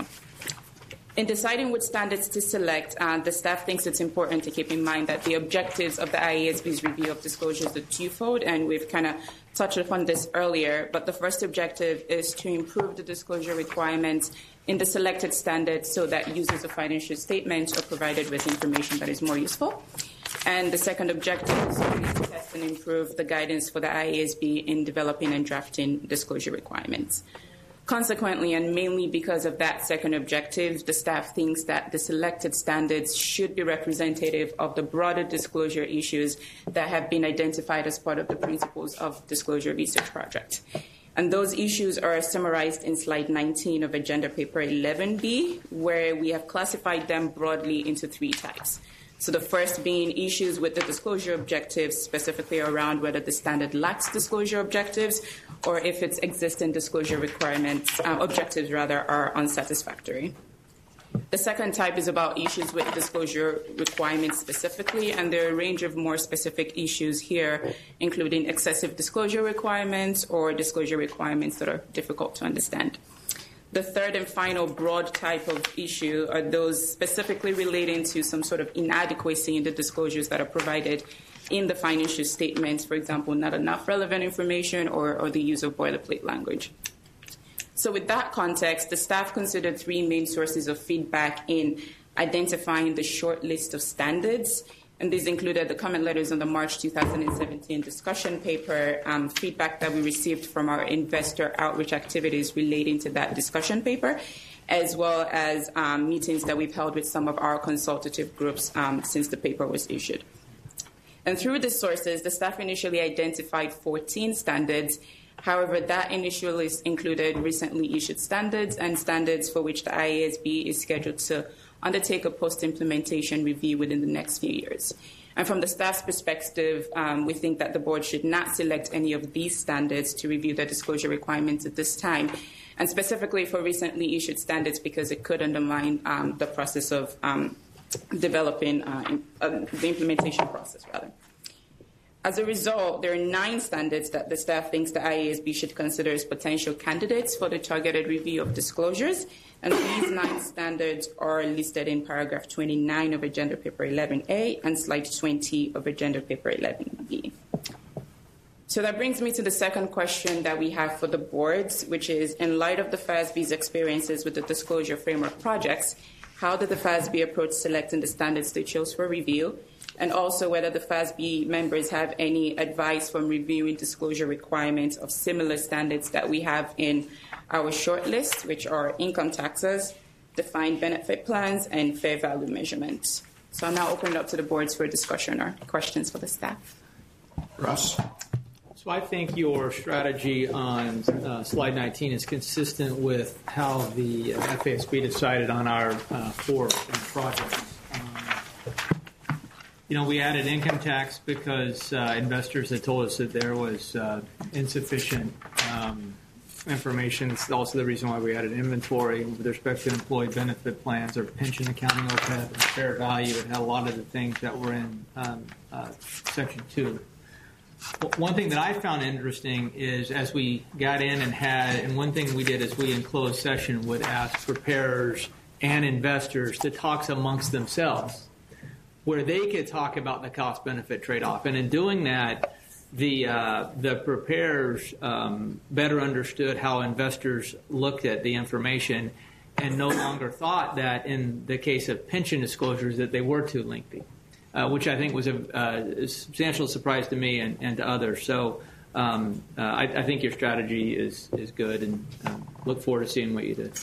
In deciding which standards to select, the staff thinks it's important to keep in mind that the objectives of the IASB's review of disclosures are twofold, and we've kind of touched upon this earlier, but the first objective is to improve the disclosure requirements in the selected standards so that users of financial statements are provided with information that is more useful. And the second objective is to test and improve the guidance for the IASB in developing and drafting disclosure requirements. Consequently, and mainly because of that second objective, the staff thinks that the selected standards should be representative of the broader disclosure issues that have been identified as part of the Principles of Disclosure Research Project. And those issues are summarized in slide 19 of Agenda Paper 11B, where we have classified them broadly into 3 types. So the first being issues with the disclosure objectives, specifically around whether the standard lacks disclosure objectives or if its existing disclosure requirements, objectives rather, are unsatisfactory. The second type is about issues with disclosure requirements specifically, and there are a range of more specific issues here, including excessive disclosure requirements or disclosure requirements that are difficult to understand. The third and final broad type of issue are those specifically relating to some sort of inadequacy in the disclosures that are provided in the financial statements, for example, not enough relevant information or the use of boilerplate language. So with that context, the staff considered 3 main sources of feedback in identifying the short list of standards. And these included the comment letters on the March 2017 discussion paper, feedback that we received from our investor outreach activities relating to that discussion paper, as well as meetings that we've held with some of our consultative groups since the paper was issued. And through these sources, the staff initially identified 14 standards. However, that initial list included recently issued standards and standards for which the IASB is scheduled to undertake a post-implementation review within the next few years. And from the staff's perspective, we think that the board should not select any of these standards to review the disclosure requirements at this time, and specifically for recently issued standards because it could undermine the process of developing the implementation process, rather. As a result, there are 9 standards that the staff thinks the IASB should consider as potential candidates for the targeted review of disclosures. And these 9 standards are listed in paragraph 29 of Agenda Paper 11A and slide 20 of Agenda Paper 11B. So that brings me to the second question that we have for the boards, which is, in light of the FASB's experiences with the disclosure framework projects, how did the FASB approach selecting the standards they chose for review? And also whether the FASB members have any advice from reviewing disclosure requirements of similar standards that we have in our shortlist, which are income taxes, defined benefit plans, and fair value measurements. So I'll now open it up to the boards for discussion or questions for the staff. Russ? So I think your strategy on slide 19 is consistent with how the FASB decided on our 4 projects. We added income tax because investors had told us that there was insufficient information. It's also the reason why we added inventory with respect to employee benefit plans or pension accounting OPEB and fair value. It had a lot of the things that were in Section 2. One thing that I found interesting is as we got in and one thing we did is we in closed session would ask preparers and investors to talk amongst themselves where they could talk about the cost-benefit trade-off. And in doing that, the preparers better understood how investors looked at the information and no longer thought that in the case of pension disclosures that they were too lengthy, which I think was a substantial surprise to me and to others. So I think your strategy is good, and look forward to seeing what you did.